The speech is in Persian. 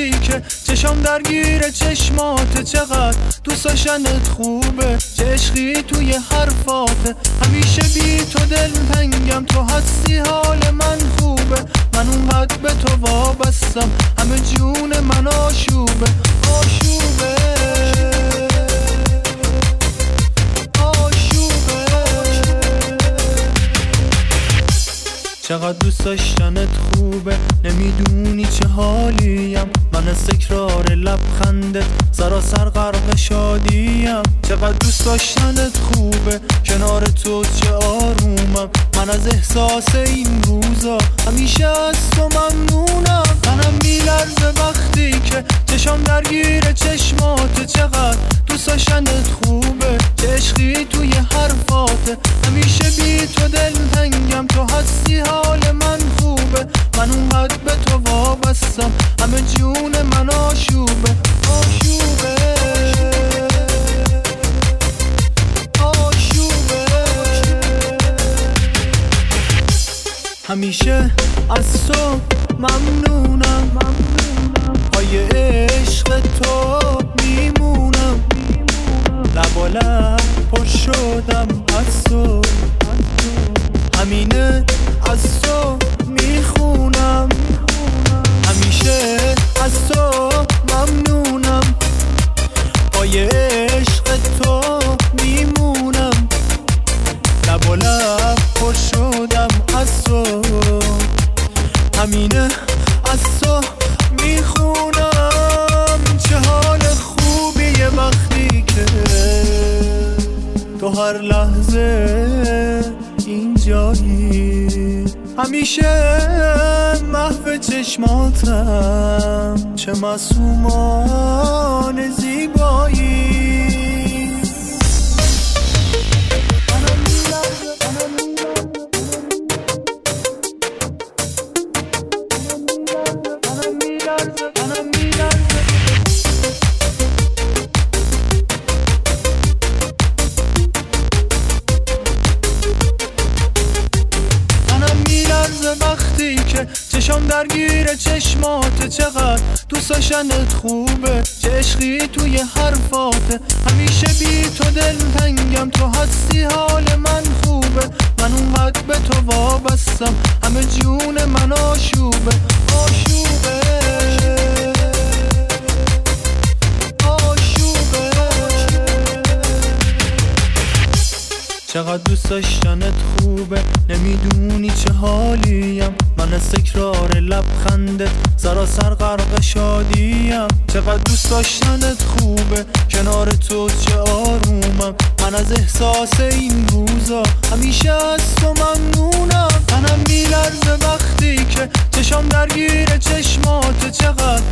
وقتی که چشم درگیر چشمات، چقدر دوست داشتنت خوبه، چه عشقی توی حرفاته، همیشه بی تو دل تنگم، تو هستی حال من خوبه، من اونقدر به تو وابستم، همه جون من آشوبه آشوبه آشوبه. چقدر دوست داشتنت خوبه، نمیدونی چه حالیم، من از تکرار لبخندت سراسر غرق شادیم. چقدر دوست داشتنت خوبه، کنار تو چه آرومم، من از احساس این روزا همیشه از تو ممنونم. منم میلرزه وقتی که چشم درگیر چشمات، چقدر دوست داشتنت خوبه، چه عشقی توی حرفاته، همیشه بی تو دل تنگم، تو هستی حال من خوبه، من اونقدر به تو وابستم، همه جون من آشوبه آشوبه آشوبه. همیشه از تو ممنونم، پای عشق تو میمونم، لب پر شدم از تو، همینه از تو میخونم، همیشه از تو ممنونم، پای عشق تو میمونم، لب پر شدم از تو، همینه از تو میخونم. چه حال خوبیه وقتی که تو هر لحظه اینجایی، همیشه محو چشماتم، چه معصومان زیبایی. وقتی که چشم درگیر چشمات، چقدر دوست داشتنت خوبه، چه عشقی توی حرفاته، همیشه بی تو دل تنگم، تو هستی حال من خوبه، من اونقدر به تو وابستم، همه جون من آشوبه آشوبه آشوبه. چقدر دوست داشتنت خوبه، نمیدونی چه حالیم، من از تکرار لبخندت سراسر غرق شادیم. چقدر دوست داشتنت خوبه، کنار تو چه آرومم، من از احساس این روزا همیشه از تو ممنونم. منم میلرزه وقتی که چشم درگیر چشمات، چقدر